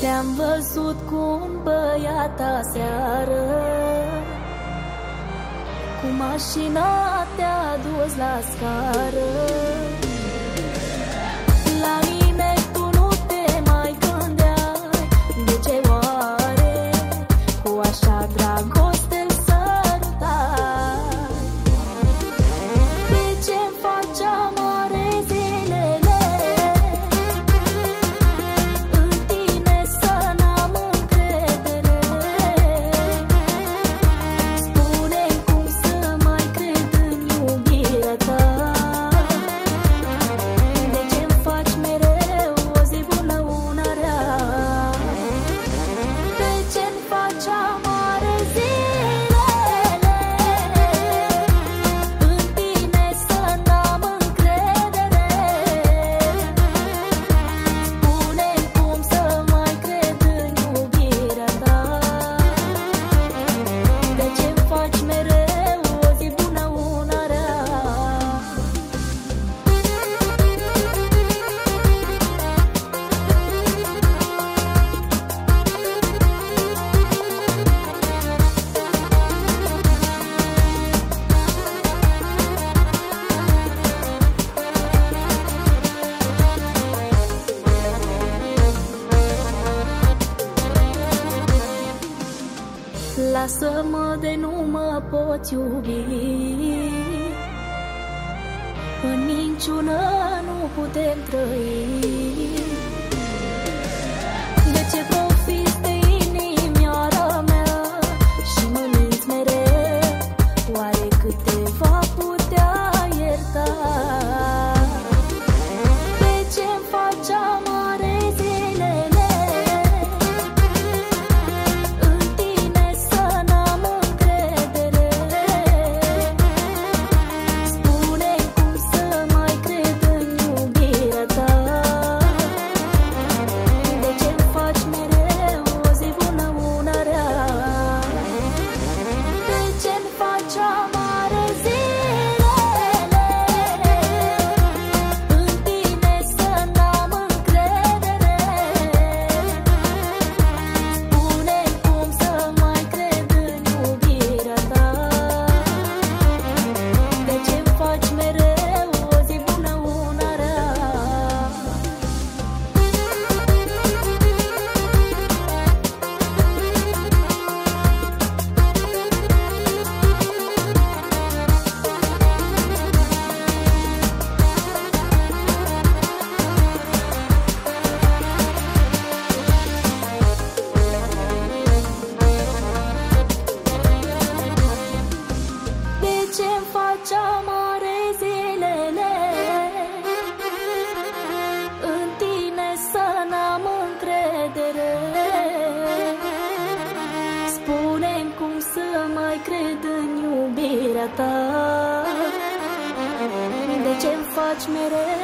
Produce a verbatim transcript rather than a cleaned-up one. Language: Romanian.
Te-am văzut cu un băiat aseară, cu mașina te-a dus la scară. La mine tu nu te mai gândeai, de ce oare cu așa dragoste sărutai? De ce-mi faci amare zilele? În tine să n-am încredere. Spune-mi cum să mai cred în iubirea ta. De ce-mi faci mereu o zi bună, una rea? De ce-mi faci amare zilele? În tine să n-am încredere. Spune-mi cum să mai cred în iubirea ta. De ce-mi faci mereu o zi bună, una rea? Lasă-mă de nu mă pot iubi, în minciună nu putem trăi. De ce profiți de inimioara mea și mă minți mereu? Oare cât te va putea ierta? De ce-mi faci amare zilele? În tine să n-am încredere. Spune-mi cum să mai cred în iubirea ta. De ce-mi faci mereu o zi bună, una rea? De ce-mi faci amare zilele? În tine să n-am încredere. Spune-mi cum să mai cred în iubirea ta. De ce-mi faci mereu o zi bună, una rea? De ce-mi faci amare zilele? În tine să n-am încredere. Spune-mi cum să mai cred în iubirea ta. De ce-mi faci mereu